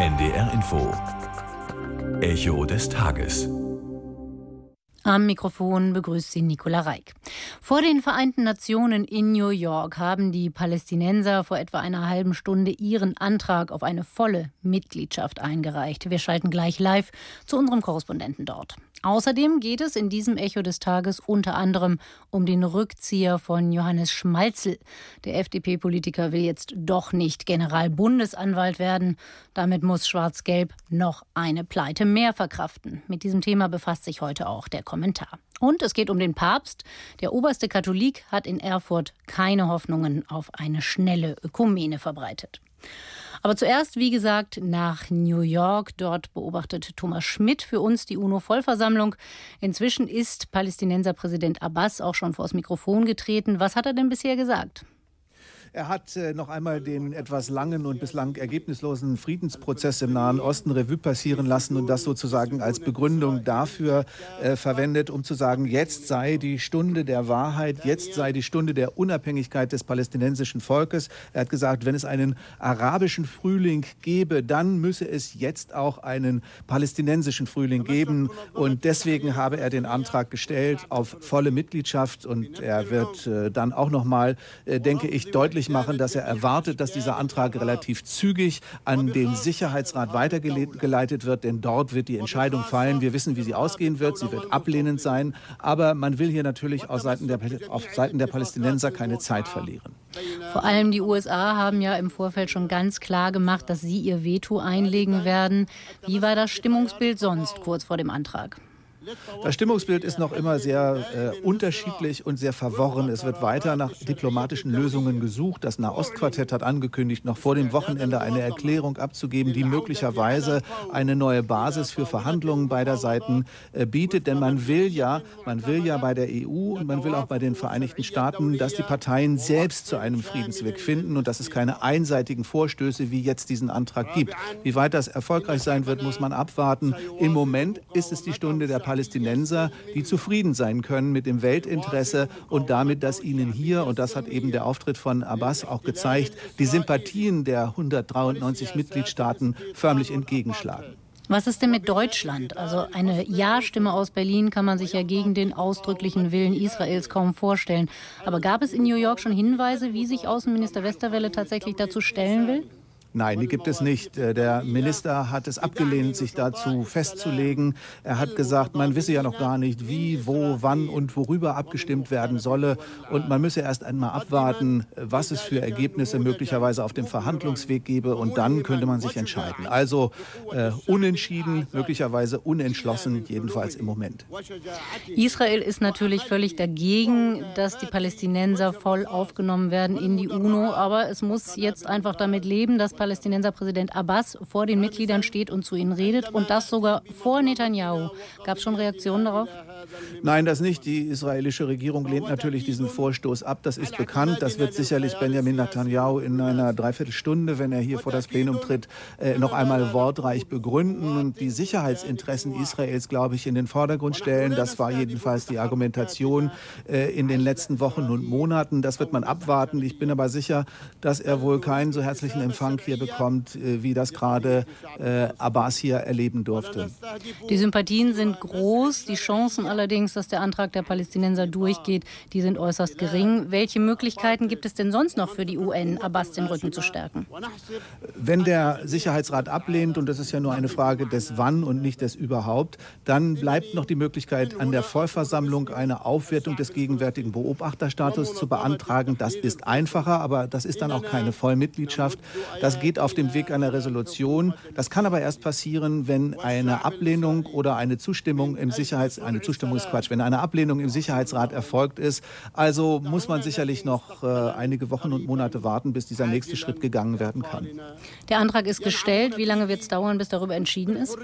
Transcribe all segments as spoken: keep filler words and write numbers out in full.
N D R Info. Echo des Tages. Am Mikrofon begrüßt sie Nicola Reik. Vor den Vereinten Nationen in New York haben die Palästinenser vor etwa einer halben Stunde ihren Antrag auf eine volle Mitgliedschaft eingereicht. Wir schalten gleich live zu unserem Korrespondenten dort. Außerdem geht es in diesem Echo des Tages unter anderem um den Rückzieher von Johannes Schmalzl. Der F D P-Politiker will jetzt doch nicht Generalbundesanwalt werden. Damit muss Schwarz-Gelb noch eine Pleite mehr verkraften. Mit diesem Thema befasst sich heute auch der Kommentar. Und es geht um den Papst. Der oberste Katholik hat in Erfurt keine Hoffnungen auf eine schnelle Ökumene verbreitet. Aber zuerst, wie gesagt, nach New York. Dort beobachtet Thomas Schmidt für uns die UNO-Vollversammlung. Inzwischen ist Palästinenserpräsident Abbas auch schon vors Mikrofon getreten. Was hat er denn bisher gesagt? Er hat äh, noch einmal den etwas langen und bislang ergebnislosen Friedensprozess im Nahen Osten Revue passieren lassen und das sozusagen als Begründung dafür äh, verwendet, um zu sagen, jetzt sei die Stunde der Wahrheit, jetzt sei die Stunde der Unabhängigkeit des palästinensischen Volkes. Er hat gesagt, wenn es einen arabischen Frühling gäbe, dann müsse es jetzt auch einen palästinensischen Frühling geben. Und deswegen habe er den Antrag gestellt auf volle Mitgliedschaft. Und er wird äh, dann auch noch mal, äh, denke ich, deutlich machen, dass er erwartet, dass dieser Antrag relativ zügig an den Sicherheitsrat weitergeleitet wird, denn dort wird die Entscheidung fallen. Wir wissen, wie sie ausgehen wird. Sie wird ablehnend sein. Aber man will hier natürlich auf Seiten der, auf Seiten der Palästinenser keine Zeit verlieren. Vor allem die U S A haben ja im Vorfeld schon ganz klar gemacht, dass sie ihr Veto einlegen werden. Wie war das Stimmungsbild sonst kurz vor dem Antrag? Das Stimmungsbild ist noch immer sehr äh, unterschiedlich und sehr verworren. Es wird weiter nach diplomatischen Lösungen gesucht. Das Nahostquartett hat angekündigt, noch vor dem Wochenende eine Erklärung abzugeben, die möglicherweise eine neue Basis für Verhandlungen beider Seiten äh, bietet. Denn man will ja, man will ja bei der E U und man will auch bei den Vereinigten Staaten, dass die Parteien selbst zu einem Friedensweg finden und dass es keine einseitigen Vorstöße wie jetzt diesen Antrag gibt. Wie weit das erfolgreich sein wird, muss man abwarten. Im Moment ist es die Stunde der Palästinenser, die zufrieden sein können mit dem Weltinteresse und damit, dass ihnen hier, und das hat eben der Auftritt von Abbas auch gezeigt, die Sympathien der hundertdreiundneunzig Mitgliedstaaten förmlich entgegenschlagen. Was ist denn mit Deutschland? Also eine Ja-Stimme aus Berlin kann man sich ja gegen den ausdrücklichen Willen Israels kaum vorstellen. Aber gab es in New York schon Hinweise, wie sich Außenminister Westerwelle tatsächlich dazu stellen will? Nein, die gibt es nicht. Der Minister hat es abgelehnt, sich dazu festzulegen. Er hat gesagt, man wisse ja noch gar nicht, wie, wo, wann und worüber abgestimmt werden solle. Und man müsse erst einmal abwarten, was es für Ergebnisse möglicherweise auf dem Verhandlungsweg gebe. Und dann könnte man sich entscheiden. Also äh, unentschieden, möglicherweise unentschlossen, jedenfalls im Moment. Israel ist natürlich völlig dagegen, dass die Palästinenser voll aufgenommen werden in die UNO. Aber es muss jetzt einfach damit leben, dass Palästinenserpräsident Abbas vor den Mitgliedern steht und zu ihnen redet und das sogar vor Netanyahu. Gab es schon Reaktionen darauf? Nein, das nicht. Die israelische Regierung lehnt natürlich diesen Vorstoß ab. Das ist bekannt. Das wird sicherlich Benjamin Netanyahu in einer Dreiviertelstunde, wenn er hier vor das Plenum tritt, noch einmal wortreich begründen und die Sicherheitsinteressen Israels, glaube ich, in den Vordergrund stellen. Das war jedenfalls die Argumentation in den letzten Wochen und Monaten. Das wird man abwarten. Ich bin aber sicher, dass er wohl keinen so herzlichen Empfang hier bekommt, wie das gerade Abbas hier erleben durfte. Die Sympathien sind groß. Die Chancen allerdings, dass der Antrag der Palästinenser durchgeht, die sind äußerst gering. Welche Möglichkeiten gibt es denn sonst noch für die U N, Abbas den Rücken zu stärken? Wenn der Sicherheitsrat ablehnt, und das ist ja nur eine Frage des Wann und nicht des Überhaupt, dann bleibt noch die Möglichkeit, an der Vollversammlung eine Aufwertung des gegenwärtigen Beobachterstatus zu beantragen. Das ist einfacher, aber das ist dann auch keine Vollmitgliedschaft. Das geht auf dem Weg einer Resolution. Das kann aber erst passieren, wenn eine Ablehnung oder eine Zustimmung im Sicherheits eine Zustimmung ist Quatsch, wenn eine Ablehnung im Sicherheitsrat erfolgt ist. Also muss man sicherlich noch äh, einige Wochen und Monate warten, bis dieser nächste Schritt gegangen werden kann. Der Antrag ist gestellt. Wie lange wird es dauern, bis darüber entschieden ist?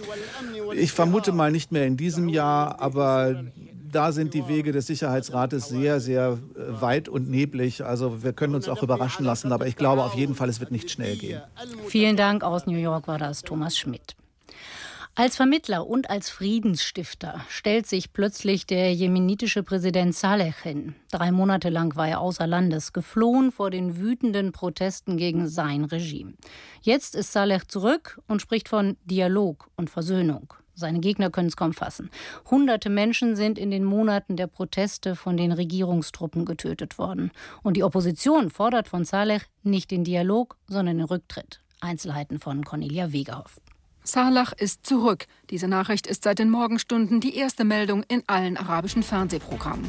Ich vermute mal nicht mehr in diesem Jahr, aber da sind die Wege des Sicherheitsrates sehr, sehr weit und neblig. Also wir können uns auch überraschen lassen, aber ich glaube auf jeden Fall, es wird nicht schnell gehen. Vielen Dank. Aus New York war das Thomas Schmidt. Als Vermittler und als Friedensstifter stellt sich plötzlich der jemenitische Präsident Saleh hin. Drei Monate lang war er außer Landes, geflohen vor den wütenden Protesten gegen sein Regime. Jetzt ist Saleh zurück und spricht von Dialog und Versöhnung. Seine Gegner können es kaum fassen. Hunderte Menschen sind in den Monaten der Proteste von den Regierungstruppen getötet worden. Und die Opposition fordert von Saleh nicht den Dialog, sondern den Rücktritt. Einzelheiten von Cornelia Wegerhoff. Saleh ist zurück. Diese Nachricht ist seit den Morgenstunden die erste Meldung in allen arabischen Fernsehprogrammen.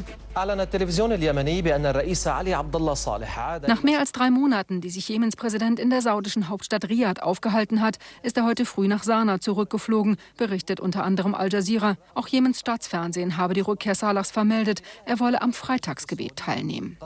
Nach mehr als drei Monaten, die sich Jemens Präsident in der saudischen Hauptstadt Riad aufgehalten hat, ist er heute früh nach Sanaa zurückgeflogen, berichtet unter anderem Al Jazeera. Auch Jemens Staatsfernsehen habe die Rückkehr Salehs vermeldet. Er wolle am Freitagsgebet teilnehmen.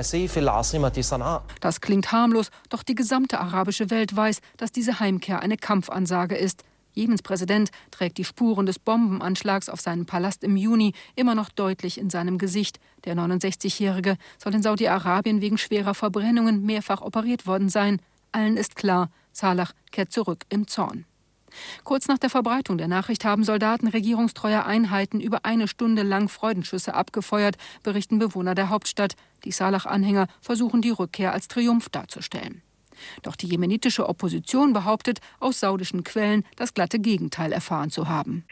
Das klingt harmlos, doch die gesamte arabische Welt weiß, dass diese Heimkehr eine Kampfansage ist. Jemens Präsident trägt die Spuren des Bombenanschlags auf seinen Palast im Juni immer noch deutlich in seinem Gesicht. Der neunundsechzigjährige soll in Saudi-Arabien wegen schwerer Verbrennungen mehrfach operiert worden sein. Allen ist klar, Saleh kehrt zurück im Zorn. Kurz nach der Verbreitung der Nachricht haben Soldaten regierungstreuer Einheiten über eine Stunde lang Freudenschüsse abgefeuert, berichten Bewohner der Hauptstadt. Die Saleh-Anhänger versuchen die Rückkehr als Triumph darzustellen. Doch die jemenitische Opposition behauptet, aus saudischen Quellen das glatte Gegenteil erfahren zu haben.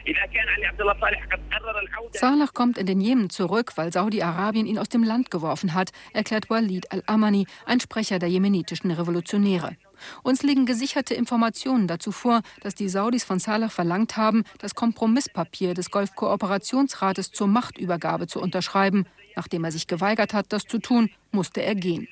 Saleh kommt in den Jemen zurück, weil Saudi-Arabien ihn aus dem Land geworfen hat, erklärt Walid al-Amani, ein Sprecher der jemenitischen Revolutionäre. Uns liegen gesicherte Informationen dazu vor, dass die Saudis von Saleh verlangt haben, das Kompromisspapier des Golfkooperationsrates zur Machtübergabe zu unterschreiben. Nachdem er sich geweigert hat, das zu tun, musste er gehen.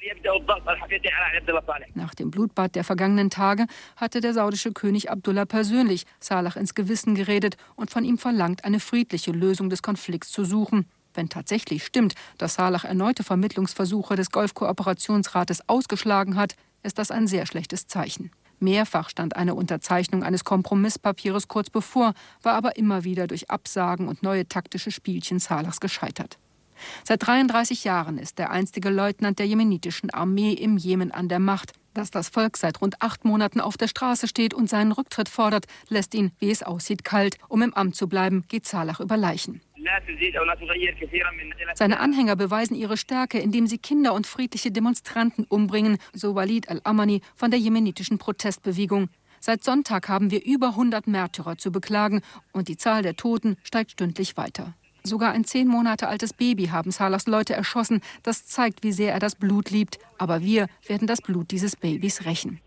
Nach dem Blutbad der vergangenen Tage hatte der saudische König Abdullah persönlich Saleh ins Gewissen geredet und von ihm verlangt, eine friedliche Lösung des Konflikts zu suchen. Wenn tatsächlich stimmt, dass Saleh erneute Vermittlungsversuche des Golfkooperationsrates ausgeschlagen hat, ist das ein sehr schlechtes Zeichen. Mehrfach stand eine Unterzeichnung eines Kompromisspapiers kurz bevor, war aber immer wieder durch Absagen und neue taktische Spielchen Salehs gescheitert. Seit dreiunddreißig Jahren ist der einstige Leutnant der jemenitischen Armee im Jemen an der Macht. Dass das Volk seit rund acht Monaten auf der Straße steht und seinen Rücktritt fordert, lässt ihn, wie es aussieht, kalt. Um im Amt zu bleiben, geht Saleh über Leichen. Seine Anhänger beweisen ihre Stärke, indem sie Kinder und friedliche Demonstranten umbringen, so Walid al-Amani von der jemenitischen Protestbewegung. Seit Sonntag haben wir über hundert Märtyrer zu beklagen und die Zahl der Toten steigt stündlich weiter. Sogar ein zehn Monate altes Baby haben Salehs Leute erschossen. Das zeigt, wie sehr er das Blut liebt. Aber wir werden das Blut dieses Babys rächen.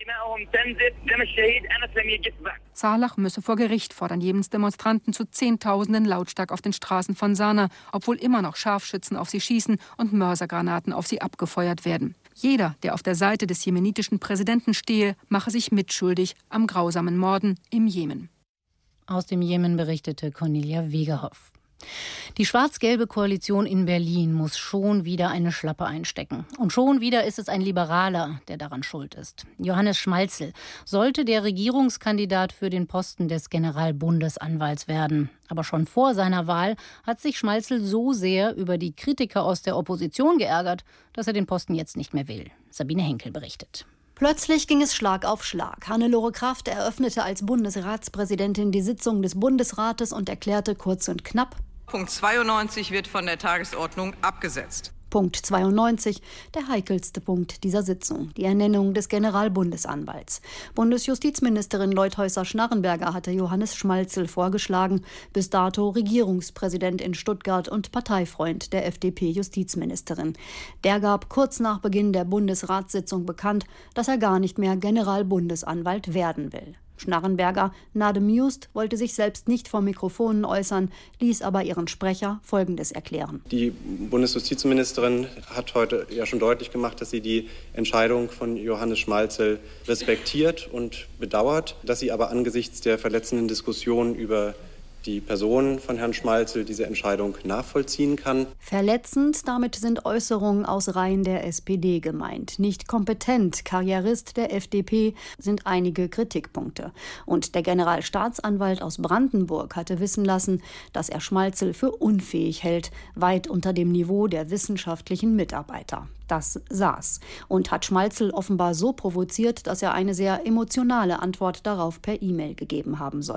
Saleh müsse vor Gericht, fordern Jemens Demonstranten zu Zehntausenden lautstark auf den Straßen von Sanaa, obwohl immer noch Scharfschützen auf sie schießen und Mörsergranaten auf sie abgefeuert werden. Jeder, der auf der Seite des jemenitischen Präsidenten stehe, mache sich mitschuldig am grausamen Morden im Jemen. Aus dem Jemen berichtete Cornelia Wegerhoff. Die schwarz-gelbe Koalition in Berlin muss schon wieder eine Schlappe einstecken. Und schon wieder ist es ein Liberaler, der daran schuld ist. Johannes Schmalzl sollte der Regierungskandidat für den Posten des Generalbundesanwalts werden. Aber schon vor seiner Wahl hat sich Schmalzl so sehr über die Kritiker aus der Opposition geärgert, dass er den Posten jetzt nicht mehr will. Sabine Henkel berichtet. Plötzlich ging es Schlag auf Schlag. Hannelore Kraft eröffnete als Bundesratspräsidentin die Sitzung des Bundesrates und erklärte kurz und knapp: Punkt zweiundneunzig wird von der Tagesordnung abgesetzt. Punkt zweiundneunzig, der heikelste Punkt dieser Sitzung, die Ernennung des Generalbundesanwalts. Bundesjustizministerin Leutheusser-Schnarrenberger hatte Johannes Schmalzl vorgeschlagen, bis dato Regierungspräsident in Stuttgart und Parteifreund der F D P-Justizministerin. Der gab kurz nach Beginn der Bundesratssitzung bekannt, dass er gar nicht mehr Generalbundesanwalt werden will. Schnarrenberger, nademused, wollte sich selbst nicht vor Mikrofonen äußern, ließ aber ihren Sprecher Folgendes erklären. Die Bundesjustizministerin hat heute ja schon deutlich gemacht, dass sie die Entscheidung von Johannes Schmalzl respektiert und bedauert, dass sie aber angesichts der verletzenden Diskussion über die Person von Herrn Schmalzl diese Entscheidung nachvollziehen kann. Verletzend, damit sind Äußerungen aus Reihen der S P D gemeint. Nicht kompetent, Karrierist der F D P sind einige Kritikpunkte. Und der Generalstaatsanwalt aus Brandenburg hatte wissen lassen, dass er Schmalzl für unfähig hält, weit unter dem Niveau der wissenschaftlichen Mitarbeiter. Das saß und hat Schmalzl offenbar so provoziert, dass er eine sehr emotionale Antwort darauf per E-Mail gegeben haben soll.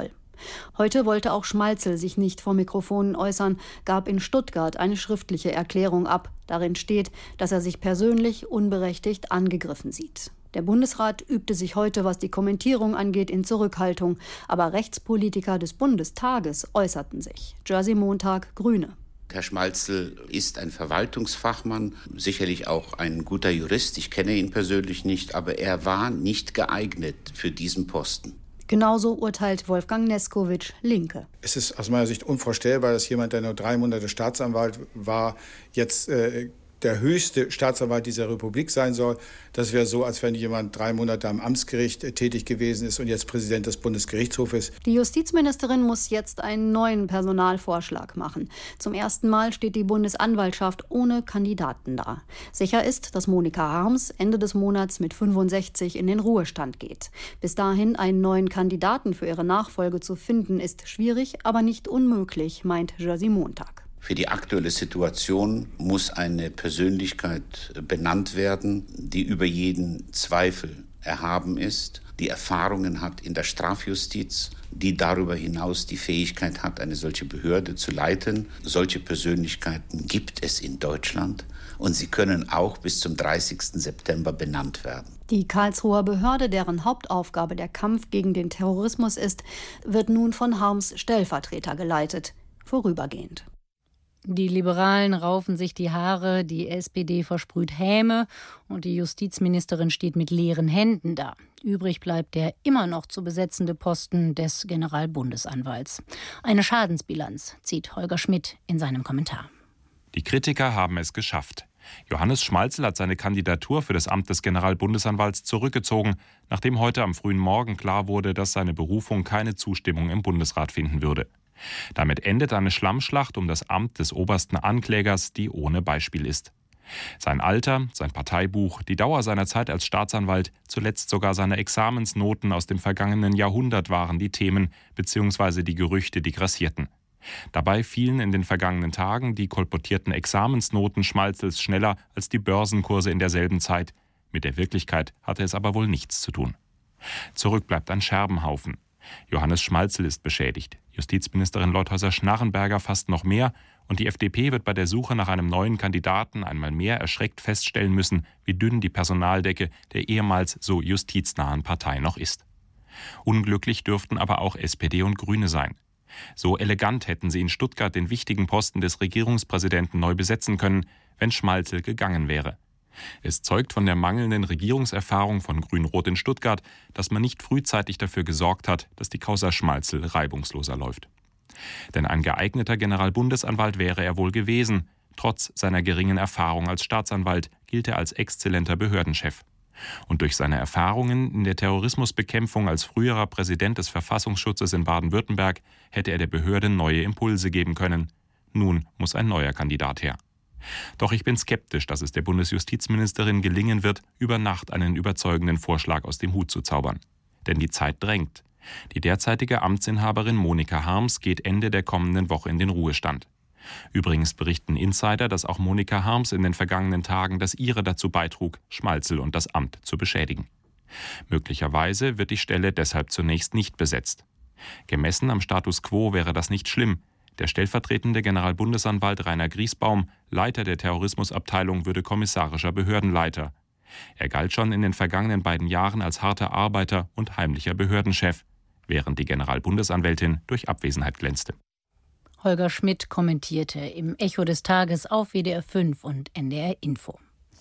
Heute wollte auch Schmalzl sich nicht vor Mikrofonen äußern, gab in Stuttgart eine schriftliche Erklärung ab. Darin steht, dass er sich persönlich unberechtigt angegriffen sieht. Der Bundesrat übte sich heute, was die Kommentierung angeht, in Zurückhaltung. Aber Rechtspolitiker des Bundestages äußerten sich. Jersey Montag, Grüne. Herr Schmalzl ist ein Verwaltungsfachmann, sicherlich auch ein guter Jurist. Ich kenne ihn persönlich nicht, aber er war nicht geeignet für diesen Posten. Genauso urteilt Wolfgang Neskowitsch, Linke. Es ist aus meiner Sicht unvorstellbar, dass jemand, der nur drei Monate Staatsanwalt war, jetzt äh, der höchste Staatsanwalt dieser Republik sein soll. Das wäre so, als wenn jemand drei Monate am Amtsgericht tätig gewesen ist und jetzt Präsident des Bundesgerichtshofes. Die Justizministerin muss jetzt einen neuen Personalvorschlag machen. Zum ersten Mal steht die Bundesanwaltschaft ohne Kandidaten da. Sicher ist, dass Monika Harms Ende des Monats mit fünfundsechzig in den Ruhestand geht. Bis dahin einen neuen Kandidaten für ihre Nachfolge zu finden, ist schwierig, aber nicht unmöglich, meint Jersey Montag. Für die aktuelle Situation muss eine Persönlichkeit benannt werden, die über jeden Zweifel erhaben ist, die Erfahrungen hat in der Strafjustiz, die darüber hinaus die Fähigkeit hat, eine solche Behörde zu leiten. Solche Persönlichkeiten gibt es in Deutschland und sie können auch bis zum dreißigsten September benannt werden. Die Karlsruher Behörde, deren Hauptaufgabe der Kampf gegen den Terrorismus ist, wird nun von Harms Stellvertreter geleitet, vorübergehend. Die Liberalen raufen sich die Haare, die S P D versprüht Häme und die Justizministerin steht mit leeren Händen da. Übrig bleibt der immer noch zu besetzende Posten des Generalbundesanwalts. Eine Schadensbilanz zieht Holger Schmidt in seinem Kommentar. Die Kritiker haben es geschafft. Johannes Schmalzl hat seine Kandidatur für das Amt des Generalbundesanwalts zurückgezogen, nachdem heute am frühen Morgen klar wurde, dass seine Berufung keine Zustimmung im Bundesrat finden würde. Damit endet eine Schlammschlacht um das Amt des obersten Anklägers, die ohne Beispiel ist. Sein Alter, sein Parteibuch, die Dauer seiner Zeit als Staatsanwalt, zuletzt sogar seine Examensnoten aus dem vergangenen Jahrhundert waren die Themen bzw. die Gerüchte, die grassierten. Dabei fielen in den vergangenen Tagen die kolportierten Examensnoten Schmalzls schneller als die Börsenkurse in derselben Zeit. Mit der Wirklichkeit hatte es aber wohl nichts zu tun. Zurück bleibt ein Scherbenhaufen. Johannes Schmalzl ist beschädigt. Justizministerin Leutheusser-Schnarrenberger fast noch mehr und die F D P wird bei der Suche nach einem neuen Kandidaten einmal mehr erschreckt feststellen müssen, wie dünn die Personaldecke der ehemals so justiznahen Partei noch ist. Unglücklich dürften aber auch S P D und Grüne sein. So elegant hätten sie in Stuttgart den wichtigen Posten des Regierungspräsidenten neu besetzen können, wenn Schmalzl gegangen wäre. Es zeugt von der mangelnden Regierungserfahrung von Grün-Rot in Stuttgart, dass man nicht frühzeitig dafür gesorgt hat, dass die Causa Schmalzl reibungsloser läuft. Denn ein geeigneter Generalbundesanwalt wäre er wohl gewesen. Trotz seiner geringen Erfahrung als Staatsanwalt gilt er als exzellenter Behördenchef. Und durch seine Erfahrungen in der Terrorismusbekämpfung als früherer Präsident des Verfassungsschutzes in Baden-Württemberg hätte er der Behörde neue Impulse geben können. Nun muss ein neuer Kandidat her. Doch ich bin skeptisch, dass es der Bundesjustizministerin gelingen wird, über Nacht einen überzeugenden Vorschlag aus dem Hut zu zaubern. Denn die Zeit drängt. Die derzeitige Amtsinhaberin Monika Harms geht Ende der kommenden Woche in den Ruhestand. Übrigens berichten Insider, dass auch Monika Harms in den vergangenen Tagen das ihre dazu beitrug, Schmalzl und das Amt zu beschädigen. Möglicherweise wird die Stelle deshalb zunächst nicht besetzt. Gemessen am Status quo wäre das nicht schlimm. Der stellvertretende Generalbundesanwalt Rainer Griesbaum, Leiter der Terrorismusabteilung, würde kommissarischer Behördenleiter. Er galt schon in den vergangenen beiden Jahren als harter Arbeiter und heimlicher Behördenchef, während die Generalbundesanwältin durch Abwesenheit glänzte. Holger Schmidt kommentierte im Echo des Tages auf W D R fünf und N D R Info.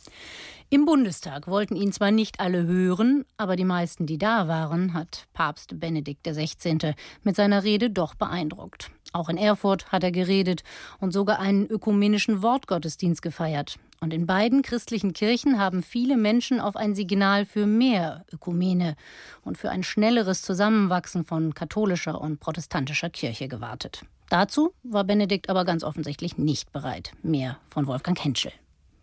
Im Bundestag wollten ihn zwar nicht alle hören, aber die meisten, die da waren, hat Papst Benedikt der Sechzehnte mit seiner Rede doch beeindruckt. Auch in Erfurt hat er geredet und sogar einen ökumenischen Wortgottesdienst gefeiert. Und in beiden christlichen Kirchen haben viele Menschen auf ein Signal für mehr Ökumene und für ein schnelleres Zusammenwachsen von katholischer und protestantischer Kirche gewartet. Dazu war Benedikt aber ganz offensichtlich nicht bereit. Mehr von Wolfgang Henschel.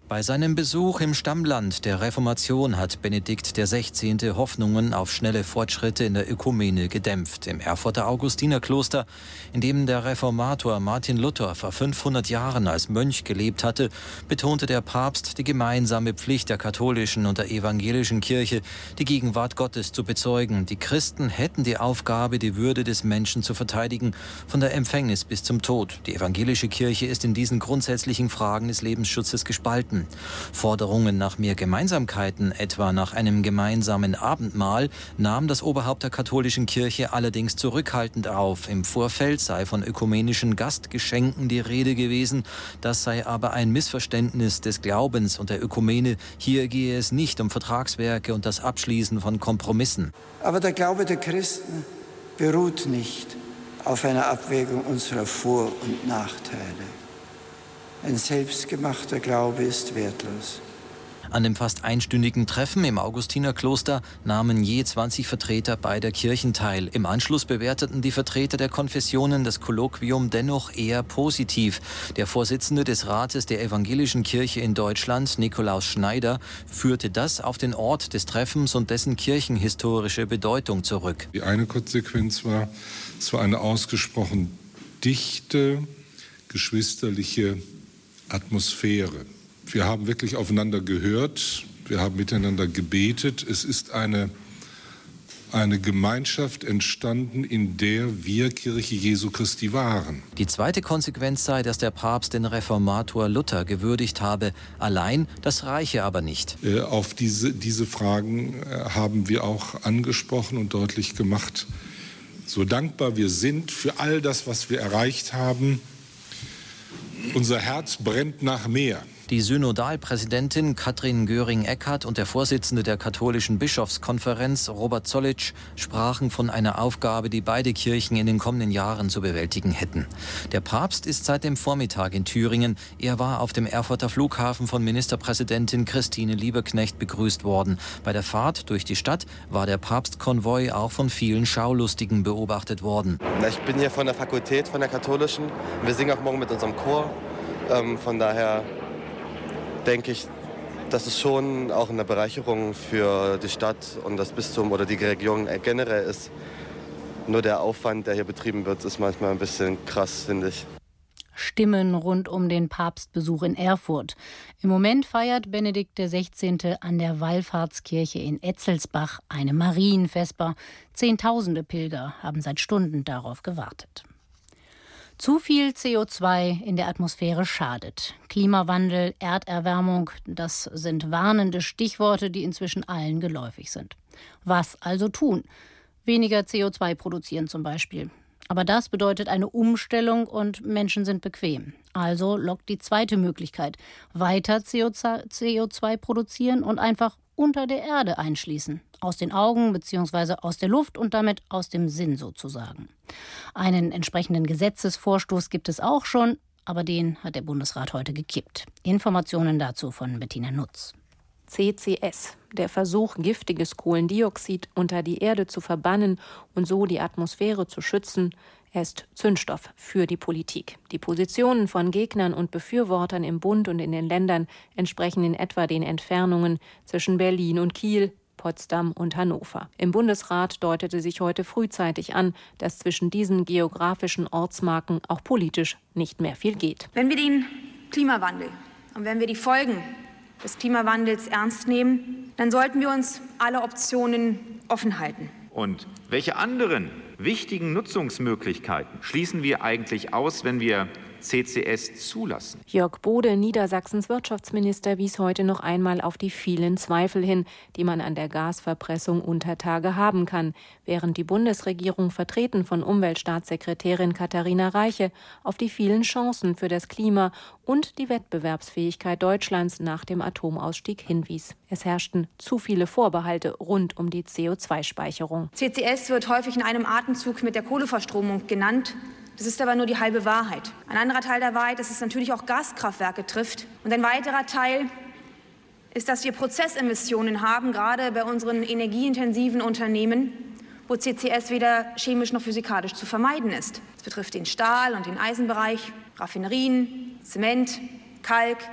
Bei seinem Besuch im Stammland der Reformation hat Benedikt der Sechzehnte Hoffnungen auf schnelle Fortschritte in der Ökumene gedämpft. Im Erfurter Augustinerkloster, in dem der Reformator Martin Luther vor fünfhundert Jahren als Mönch gelebt hatte, betonte der Papst die gemeinsame Pflicht der katholischen und der evangelischen Kirche, die Gegenwart Gottes zu bezeugen. Die Christen hätten die Aufgabe, die Würde des Menschen zu verteidigen, von der Empfängnis bis zum Tod. Die evangelische Kirche ist in diesen grundsätzlichen Fragen des Lebensschutzes gespalten. Forderungen nach mehr Gemeinsamkeiten, etwa nach einem gemeinsamen Abendmahl, nahm das Oberhaupt der katholischen Kirche allerdings zurückhaltend auf. Im Vorfeld sei von ökumenischen Gastgeschenken die Rede gewesen. Das sei aber ein Missverständnis des Glaubens und der Ökumene. Hier gehe es nicht um Vertragswerke und das Abschließen von Kompromissen. Aber der Glaube der Christen beruht nicht auf einer Abwägung unserer Vor- und Nachteile. Ein selbstgemachter Glaube ist wertlos. An dem fast einstündigen Treffen im Augustinerkloster nahmen je zwanzig Vertreter beider Kirchen teil. Im Anschluss bewerteten die Vertreter der Konfessionen das Kolloquium dennoch eher positiv. Der Vorsitzende des Rates der Evangelischen Kirche in Deutschland, Nikolaus Schneider, führte das auf den Ort des Treffens und dessen kirchenhistorische Bedeutung zurück. Die eine Konsequenz war, es war eine ausgesprochen dichte, geschwisterliche Atmosphäre. Wir haben wirklich aufeinander gehört, wir haben miteinander gebetet. Es ist eine, eine Gemeinschaft entstanden, in der wir Kirche Jesu Christi waren. Die zweite Konsequenz sei, dass der Papst den Reformator Luther gewürdigt habe. Allein, das reiche aber nicht. Äh, auf diese, diese Fragen äh, haben wir auch angesprochen und deutlich gemacht. So dankbar wir sind für all das, was wir erreicht haben, unser Herz brennt nach mehr. Die Synodalpräsidentin Katrin Göring-Eckardt und der Vorsitzende der katholischen Bischofskonferenz Robert Zollitsch sprachen von einer Aufgabe, die beide Kirchen in den kommenden Jahren zu bewältigen hätten. Der Papst ist seit dem Vormittag in Thüringen. Er war auf dem Erfurter Flughafen von Ministerpräsidentin Christine Lieberknecht begrüßt worden. Bei der Fahrt durch die Stadt war der Papstkonvoi auch von vielen Schaulustigen beobachtet worden. Ich bin hier von der Fakultät, von der katholischen. Wir singen auch morgen mit unserem Chor. Ähm, von daher denke ich, dass es schon auch eine Bereicherung für die Stadt und das Bistum oder die Region generell ist. Nur der Aufwand, der hier betrieben wird, ist manchmal ein bisschen krass, finde ich. Stimmen rund um den Papstbesuch in Erfurt. Im Moment feiert Benedikt der Sechzehnte an der Wallfahrtskirche in Etzelsbach eine Marienvesper. Zehntausende Pilger haben seit Stunden darauf gewartet. Zu viel C O zwei in der Atmosphäre schadet. Klimawandel, Erderwärmung, das sind warnende Stichworte, die inzwischen allen geläufig sind. Was also tun? Weniger C O zwei produzieren zum Beispiel. Aber das bedeutet eine Umstellung und Menschen sind bequem. Also lockt die zweite Möglichkeit. Weiter C O zwei produzieren und einfach unter der Erde einschließen. Aus den Augen bzw. aus der Luft und damit aus dem Sinn sozusagen. Einen entsprechenden Gesetzesvorstoß gibt es auch schon, aber den hat der Bundesrat heute gekippt. Informationen dazu von Bettina Nutz. C C S, der Versuch, giftiges Kohlendioxid unter die Erde zu verbannen und so die Atmosphäre zu schützen, er ist Zündstoff für die Politik. Die Positionen von Gegnern und Befürwortern im Bund und in den Ländern entsprechen in etwa den Entfernungen zwischen Berlin und Kiel, Potsdam und Hannover. Im Bundesrat deutete sich heute frühzeitig an, dass zwischen diesen geografischen Ortsmarken auch politisch nicht mehr viel geht. Wenn wir den Klimawandel und wenn wir die Folgen des Klimawandels ernst nehmen, dann sollten wir uns alle Optionen offen halten. Und welche anderen wichtigen Nutzungsmöglichkeiten schließen wir eigentlich aus, wenn wir C C S zulassen? Jörg Bode, Niedersachsens Wirtschaftsminister, wies heute noch einmal auf die vielen Zweifel hin, die man an der Gasverpressung unter Tage haben kann, während die Bundesregierung, vertreten von Umweltstaatssekretärin Katharina Reiche, auf die vielen Chancen für das Klima und die Wettbewerbsfähigkeit Deutschlands nach dem Atomausstieg hinwies. Es herrschten zu viele Vorbehalte rund um die C O zwei Speicherung. C C S wird häufig in einem Atemzug mit der Kohleverstromung genannt. Das ist aber nur die halbe Wahrheit. Ein anderer Teil der Wahrheit ist, dass es natürlich auch Gaskraftwerke trifft. Und ein weiterer Teil ist, dass wir Prozessemissionen haben, gerade bei unseren energieintensiven Unternehmen, wo C C S weder chemisch noch physikalisch zu vermeiden ist. Es betrifft den Stahl- und den Eisenbereich, Raffinerien, Zement, Kalk,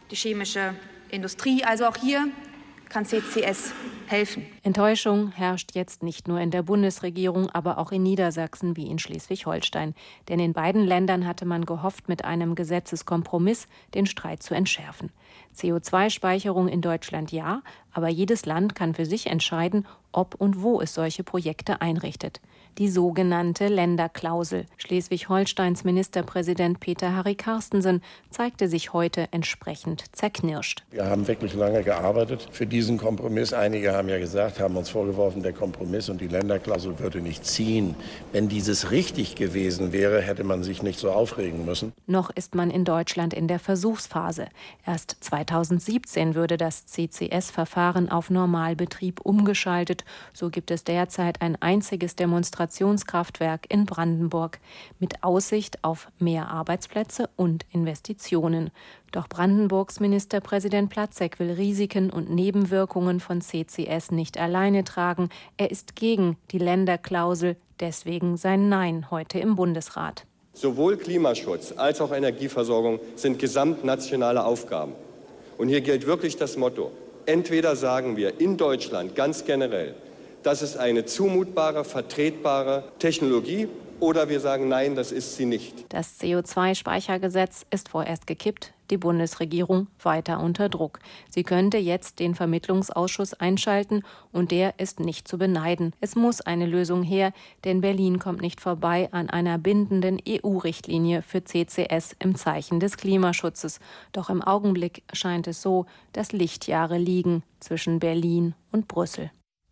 die chemische Industrie. Also auch hier kann C C S helfen. Enttäuschung herrscht jetzt nicht nur in der Bundesregierung, aber auch in Niedersachsen wie in Schleswig-Holstein. Denn in beiden Ländern hatte man gehofft, mit einem Gesetzeskompromiss den Streit zu entschärfen. C O zwei Speicherung in Deutschland ja, aber jedes Land kann für sich entscheiden, ob und wo es solche Projekte einrichtet. Die sogenannte Länderklausel. Schleswig-Holsteins Ministerpräsident Peter Harry Carstensen zeigte sich heute entsprechend zerknirscht. Wir haben wirklich lange gearbeitet für diesen Kompromiss. Einige haben ja gesagt, haben uns vorgeworfen, der Kompromiss und die Länderklausel würde nicht ziehen. Wenn dieses richtig gewesen wäre, hätte man sich nicht so aufregen müssen. Noch ist man in Deutschland in der Versuchsphase. Erst zweitausendsiebzehn würde das C C S-Verfahren auf Normalbetrieb umgeschaltet. So gibt es derzeit ein einziges Demonstrationskraftwerk in Brandenburg mit Aussicht auf mehr Arbeitsplätze und Investitionen. Doch Brandenburgs Ministerpräsident Platzek will Risiken und Nebenwirkungen von C C S nicht alleine tragen. Er ist gegen die Länderklausel, deswegen sein Nein heute im Bundesrat. Sowohl Klimaschutz als auch Energieversorgung sind gesamtnationale Aufgaben. Und hier gilt wirklich das Motto: Entweder sagen wir in Deutschland ganz generell, das ist eine zumutbare, vertretbare Technologie, oder wir sagen, nein, das ist sie nicht. Das C O zwei Speichergesetz ist vorerst gekippt, die Bundesregierung weiter unter Druck. Sie könnte jetzt den Vermittlungsausschuss einschalten und der ist nicht zu beneiden. Es muss eine Lösung her, denn Berlin kommt nicht vorbei an einer bindenden E U-Richtlinie für C C S im Zeichen des Klimaschutzes. Doch im Augenblick scheint es so, dass Lichtjahre liegen zwischen Berlin und Brüssel.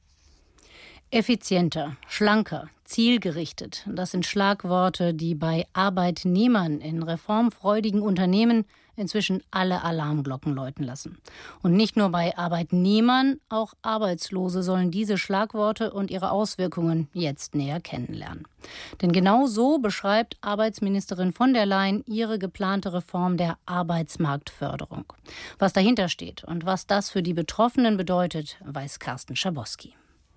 Effizienter, schlanker, zielgerichtet. Das sind Schlagworte, die bei Arbeitnehmern in reformfreudigen Unternehmen inzwischen alle Alarmglocken läuten lassen. Und nicht nur bei Arbeitnehmern, auch Arbeitslose sollen diese Schlagworte und ihre Auswirkungen jetzt näher kennenlernen. Denn genau so beschreibt Arbeitsministerin von der Leyen ihre geplante Reform der Arbeitsmarktförderung. Was dahinter steht und was das für die Betroffenen bedeutet, weiß Carsten Schabowski.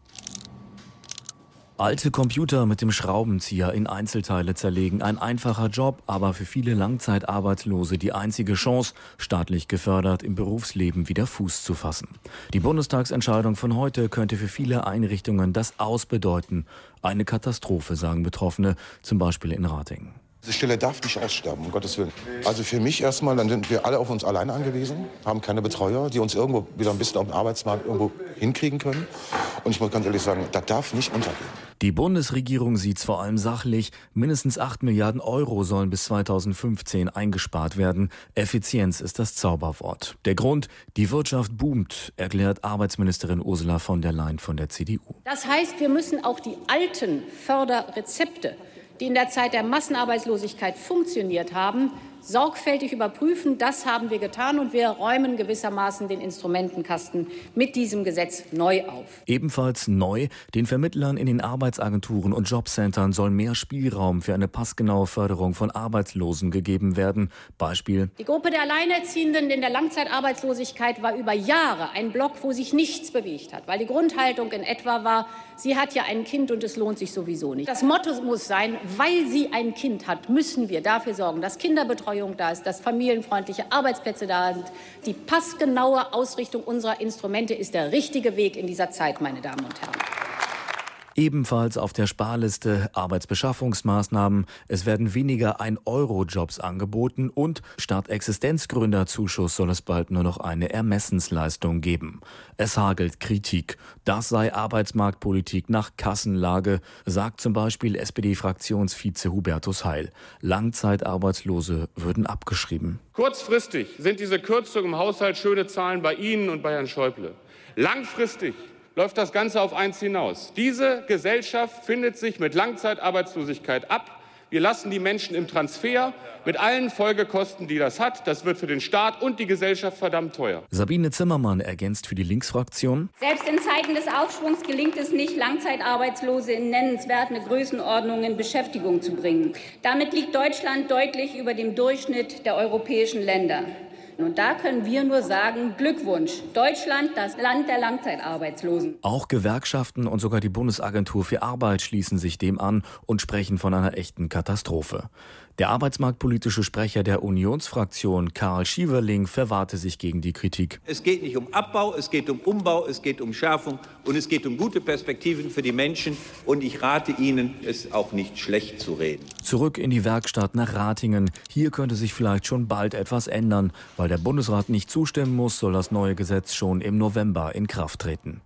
Alte Computer mit dem Schraubenzieher in Einzelteile zerlegen. Ein einfacher Job, aber für viele Langzeitarbeitslose die einzige Chance, staatlich gefördert im Berufsleben wieder Fuß zu fassen. Die Bundestagsentscheidung von heute könnte für viele Einrichtungen das Aus bedeuten. Eine Katastrophe, sagen Betroffene, zum Beispiel in Ratingen. Diese Stelle darf nicht aussterben, um Gottes Willen. Also für mich erstmal, dann sind wir alle auf uns alleine angewiesen, haben keine Betreuer, die uns irgendwo wieder ein bisschen auf dem Arbeitsmarkt irgendwo hinkriegen können. Und ich muss ganz ehrlich sagen, das darf nicht untergehen. Die Bundesregierung sieht's vor allem sachlich. Mindestens acht Milliarden Euro sollen bis zweitausendfünfzehn eingespart werden. Effizienz ist das Zauberwort. Der Grund, die Wirtschaft boomt, erklärt Arbeitsministerin Ursula von der Leyen von der C D U. Das heißt, wir müssen auch die alten Förderrezepte, die in der Zeit der Massenarbeitslosigkeit funktioniert haben, sorgfältig überprüfen. Das haben wir getan und wir räumen gewissermaßen den Instrumentenkasten mit diesem Gesetz neu auf. Ebenfalls neu, den Vermittlern in den Arbeitsagenturen und Jobcentern soll mehr Spielraum für eine passgenaue Förderung von Arbeitslosen gegeben werden. Beispiel: Die Gruppe der Alleinerziehenden in der Langzeitarbeitslosigkeit war über Jahre ein Block, wo sich nichts bewegt hat, weil die Grundhaltung in etwa war, sie hat ja ein Kind und es lohnt sich sowieso nicht. Das Motto muss sein, weil sie ein Kind hat, müssen wir dafür sorgen, dass Kinderbetreuung da ist, dass familienfreundliche Arbeitsplätze da sind. Die passgenaue Ausrichtung unserer Instrumente ist der richtige Weg in dieser Zeit, meine Damen und Herren. Ebenfalls auf der Sparliste Arbeitsbeschaffungsmaßnahmen. Es werden weniger ein Euro Jobs angeboten und statt Existenzgründerzuschuss soll es bald nur noch eine Ermessensleistung geben. Es hagelt Kritik. Das sei Arbeitsmarktpolitik nach Kassenlage, sagt zum Beispiel S P D-Fraktionsvize Hubertus Heil. Langzeitarbeitslose würden abgeschrieben. Kurzfristig sind diese Kürzungen im Haushalt schöne Zahlen bei Ihnen und bei Herrn Schäuble. Langfristig läuft das Ganze auf eins hinaus. Diese Gesellschaft findet sich mit Langzeitarbeitslosigkeit ab. Wir lassen die Menschen im Transfer mit allen Folgekosten, die das hat. Das wird für den Staat und die Gesellschaft verdammt teuer. Sabine Zimmermann ergänzt für die Linksfraktion: Selbst in Zeiten des Aufschwungs gelingt es nicht, Langzeitarbeitslose in nennenswerte Größenordnungen in Beschäftigung zu bringen. Damit liegt Deutschland deutlich über dem Durchschnitt der europäischen Länder. Und da können wir nur sagen, Glückwunsch, Deutschland, das Land der Langzeitarbeitslosen. Auch Gewerkschaften und sogar die Bundesagentur für Arbeit schließen sich dem an und sprechen von einer echten Katastrophe. Der arbeitsmarktpolitische Sprecher der Unionsfraktion, Karl Schieverling, verwahrte sich gegen die Kritik. Es geht nicht um Abbau, es geht um Umbau, es geht um Schärfung und es geht um gute Perspektiven für die Menschen. Und ich rate Ihnen, es auch nicht schlecht zu reden. Zurück in die Werkstatt nach Ratingen. Hier könnte sich vielleicht schon bald etwas ändern. Weil der Bundesrat nicht zustimmen muss, soll das neue Gesetz schon im November in Kraft treten.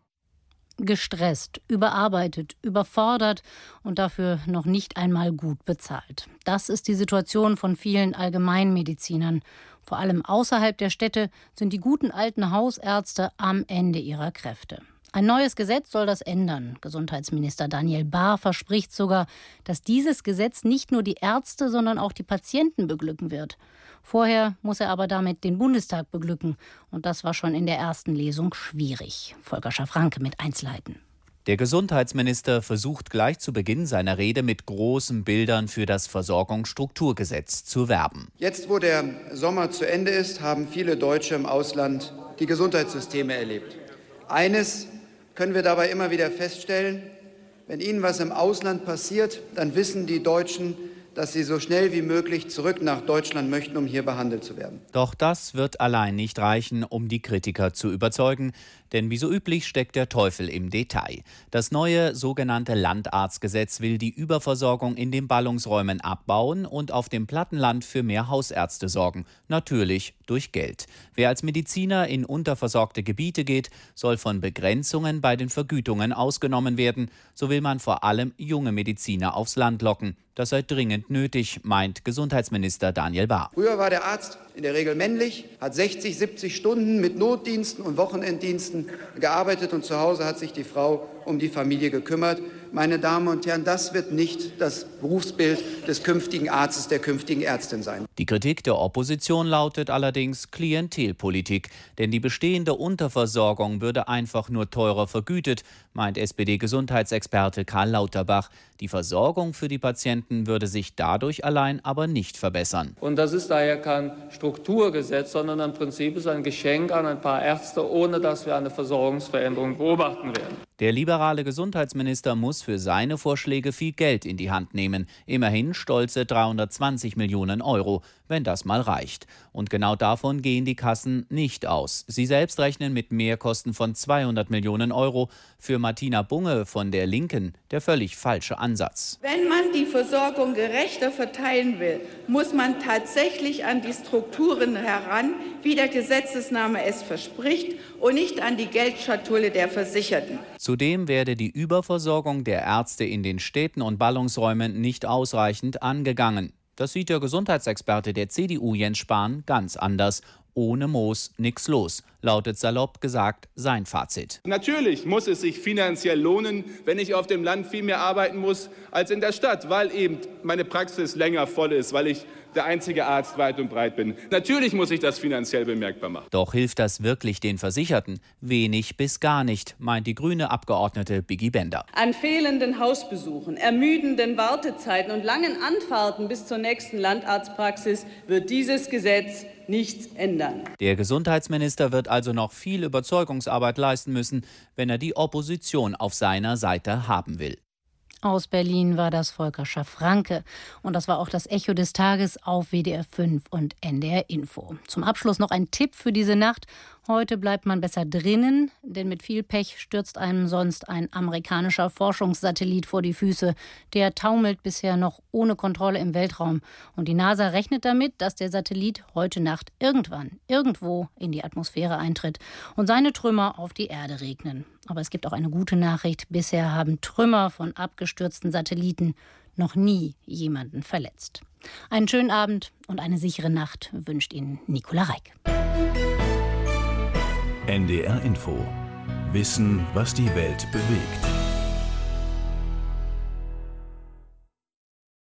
Gestresst, überarbeitet, überfordert und dafür noch nicht einmal gut bezahlt. Das ist die Situation von vielen Allgemeinmedizinern. Vor allem außerhalb der Städte sind die guten alten Hausärzte am Ende ihrer Kräfte. Ein neues Gesetz soll das ändern. Gesundheitsminister Daniel Bahr verspricht sogar, dass dieses Gesetz nicht nur die Ärzte, sondern auch die Patienten beglücken wird. Vorher muss er aber damit den Bundestag beglücken. Und das war schon in der ersten Lesung schwierig. Volker Schafranke mit Einzelheiten. Der Gesundheitsminister versucht gleich zu Beginn seiner Rede mit großen Bildern für das Versorgungsstrukturgesetz zu werben. Jetzt, wo der Sommer zu Ende ist, haben viele Deutsche im Ausland die Gesundheitssysteme erlebt. Eines können wir dabei immer wieder feststellen: Wenn ihnen was im Ausland passiert, dann wissen die Deutschen, dass sie so schnell wie möglich zurück nach Deutschland möchten, um hier behandelt zu werden. Doch das wird allein nicht reichen, um die Kritiker zu überzeugen. Denn wie so üblich steckt der Teufel im Detail. Das neue sogenannte Landarztgesetz will die Überversorgung in den Ballungsräumen abbauen und auf dem Plattenland für mehr Hausärzte sorgen. Natürlich durch Geld. Wer als Mediziner in unterversorgte Gebiete geht, soll von Begrenzungen bei den Vergütungen ausgenommen werden. So will man vor allem junge Mediziner aufs Land locken. Das sei dringend nötig, meint Gesundheitsminister Daniel Bahr. Früher war der Arzt in der Regel männlich, hat sechzig, siebzig Stunden mit Notdiensten und Wochenenddiensten gearbeitet und zu Hause hat sich die Frau um die Familie gekümmert. Meine Damen und Herren, das wird nicht das Berufsbild des künftigen Arztes, der künftigen Ärztin sein. Die Kritik der Opposition lautet allerdings Klientelpolitik. Denn die bestehende Unterversorgung würde einfach nur teurer vergütet, meint S P D-Gesundheitsexperte Karl Lauterbach. Die Versorgung für die Patienten würde sich dadurch allein aber nicht verbessern. Und das ist daher kein Strukturgesetz, sondern im Prinzip ist ein Geschenk an ein paar Ärzte, ohne dass wir eine Versorgungsveränderung beobachten werden. Der liberale Gesundheitsminister muss für seine Vorschläge viel Geld in die Hand nehmen. Immerhin stolze dreihundertzwanzig Millionen Euro, wenn das mal reicht. Und genau davon gehen die Kassen nicht aus. Sie selbst rechnen mit Mehrkosten von zweihundert Millionen Euro. Für Martina Bunge von der Linken der völlig falsche Ansatz. Wenn man die Versorgung gerechter verteilen will, muss man tatsächlich an die Strukturen heran, wie der Gesetzesname es verspricht, und nicht an die Geldschatulle der Versicherten. Zudem werde die Überversorgung der Ärzte in den Städten und Ballungsräumen nicht ausreichend angegangen. Das sieht der Gesundheitsexperte der C D U Jens Spahn ganz anders. Ohne Moos nix los, lautet salopp gesagt sein Fazit. Natürlich muss es sich finanziell lohnen, wenn ich auf dem Land viel mehr arbeiten muss als in der Stadt, weil eben meine Praxis länger voll ist, weil ich der einzige Arzt weit und breit bin. Natürlich muss ich das finanziell bemerkbar machen. Doch hilft das wirklich den Versicherten? Wenig bis gar nicht, meint die grüne Abgeordnete Biggie Bender. An fehlenden Hausbesuchen, ermüdenden Wartezeiten und langen Anfahrten bis zur nächsten Landarztpraxis wird dieses Gesetz nichts ändern. Der Gesundheitsminister wird also noch viel Überzeugungsarbeit leisten müssen, wenn er die Opposition auf seiner Seite haben will. Aus Berlin war das Volker Schafranke. Und das war auch das Echo des Tages auf W D R fünf und N D R Info. Zum Abschluss noch ein Tipp für diese Nacht. Heute bleibt man besser drinnen, denn mit viel Pech stürzt einem sonst ein amerikanischer Forschungssatellit vor die Füße. Der taumelt bisher noch ohne Kontrolle im Weltraum. Und die NASA rechnet damit, dass der Satellit heute Nacht irgendwann, irgendwo in die Atmosphäre eintritt und seine Trümmer auf die Erde regnen. Aber es gibt auch eine gute Nachricht. Bisher haben Trümmer von abgestürzten Satelliten noch nie jemanden verletzt. Einen schönen Abend und eine sichere Nacht wünscht Ihnen Nicola Reik. N D R Info. Wissen, was die Welt bewegt.